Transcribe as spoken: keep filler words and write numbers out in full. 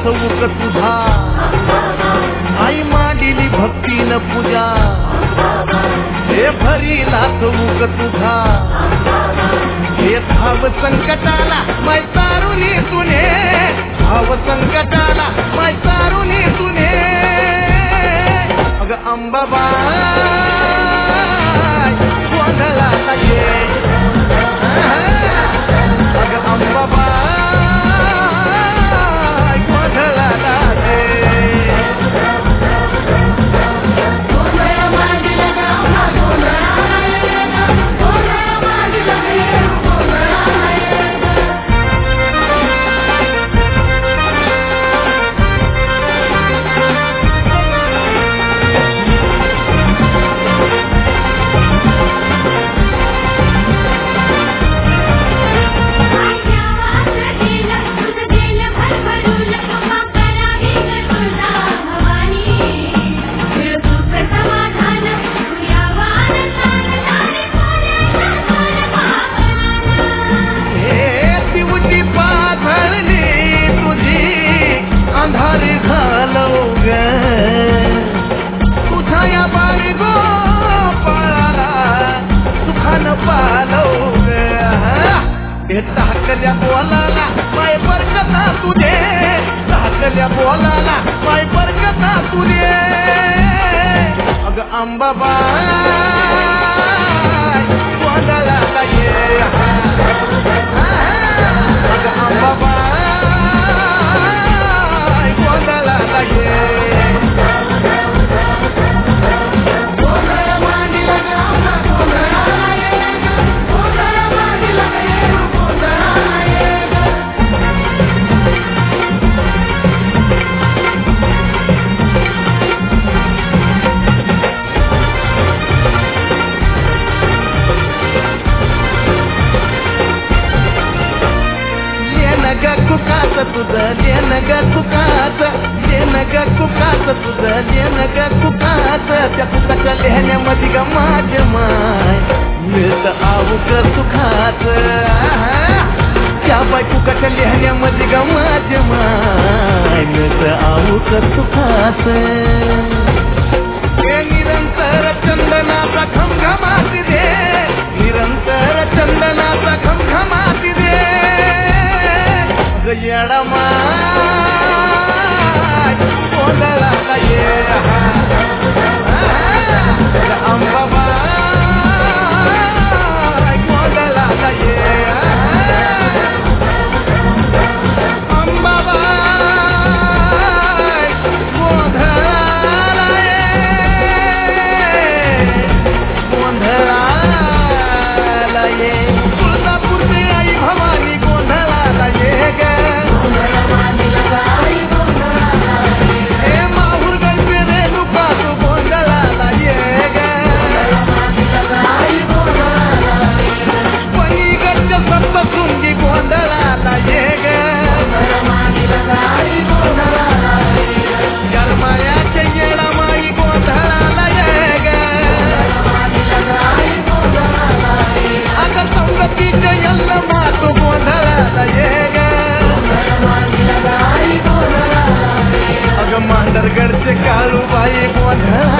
चौक तुझा आई मांडिली भक्तीन पूजा हे भरीला चौक तुझा हे भाव संकटाला माय तारुणी तुने भाव संकटाला माय तारुणी तुने अग अंबाबाई गोंधळाला ये अग अंबाबाई गोंधळाला ये टाकल्या बोलाला माय बरकता तुझे टाकल्या बोलाला माय बरकता तुझे अग अंबाबाई गोंधळाला ये अग अंबाबाई गोंधळाला ये कुकाच तुझं लेन ग कुकाच लेन ग कुकाच तुझं लेन ग कुकाच त्या कुकाच्या लेहण्यामध्ये ग माझ माय मिळत आऊक सुखाच त्या बाय कुकाच्या लेहण्यामध्ये ग माझ माय मिळत आऊक सुखाच निरंतर चंदनाचा घमघमाट दे निरंतर चंदनाचा घमघमाट दे येडमा गोंधळाला ये अंबाबाई गोंधळाला ये अंबाबाई गोंधळाला ये गोंधळाला ये तुळजापूरची आई भवानी गोंधळाला ये ग मांडरगडचे काळूबाई गोंधळ